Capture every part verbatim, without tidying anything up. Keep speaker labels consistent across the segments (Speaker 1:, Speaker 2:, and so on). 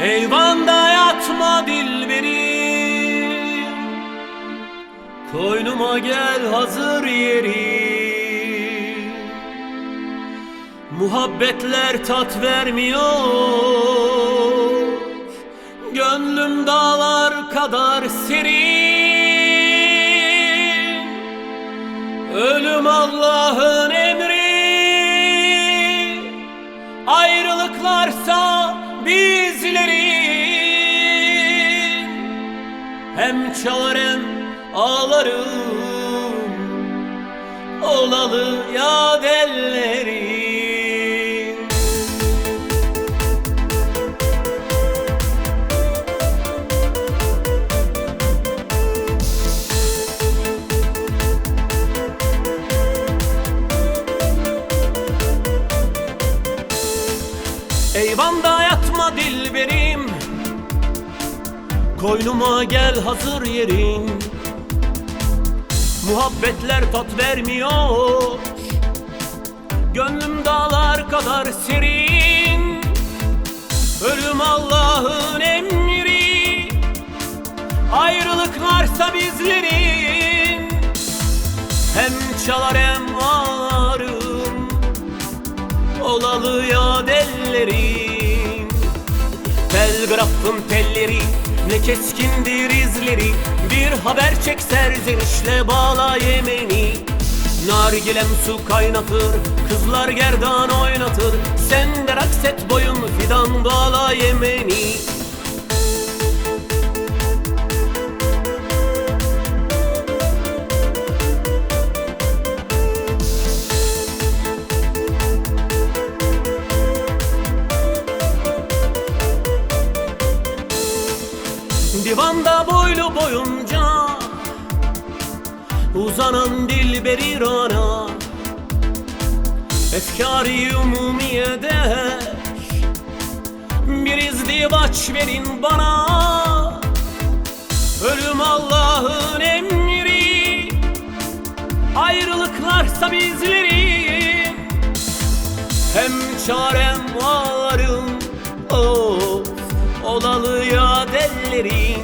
Speaker 1: Eyvanda yatma dilberim, koynuma gel hazır yeri. Muhabbetler tat vermiyor, gönlüm dağlar kadar serin. Ölüm Allah'ın emri, ayrılıklarsa bizlerin. Hem çalar hem ağlarım, olalı yad ellerin. Eyvanda yatma dilberim, koynuma gel hazır yerin. Muhabbetler tat vermiyor, gönlüm dağlar kadar serin. Ölüm Allah'ın emri, ayrılıklarsa bizlerin. Hem çalar hem ağlarım, olalı yad ellerin. Telgrafın telleri ne keskindir izleri, bir haber çek serzenişle bağla Yemen'i. Nargilem su kaynatır, kızlar gerdan oynatır, sen de raks et boyun fidan bağla Yemen'i. Divanda boylu boyunca uzanan dilberi rana, efkâr-ı umumiye der, bir izdivaç verin bana. Ölüm Allah'ın emri, ayrılıklarsa bizlerin. Hem çarem ağlarım, of, olalı yad ellerin.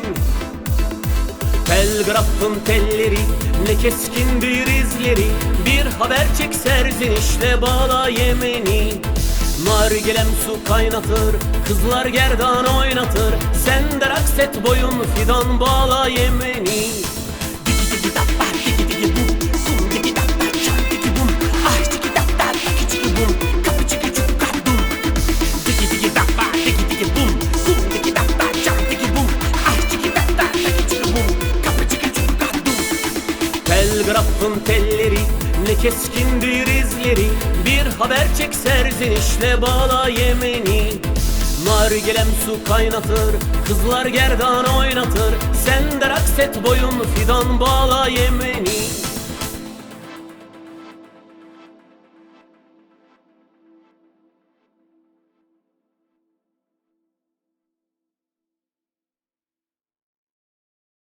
Speaker 1: Telgrafın telleri ne keskindir izleri, bir haber çek serzenişle bağla Yemen'i. Nargilem su kaynatır, kızlar gerdan oynatır, sen de raks et boyun fidan bağla Yemen'i. Telgrafın telleri ne keskindir izleri, bir haber çek serzenişle bağla Yemen'i. Nargilem su kaynatır, kızlar gerdan oynatır, sen de raks et boyun fidan bağla Yemen'i.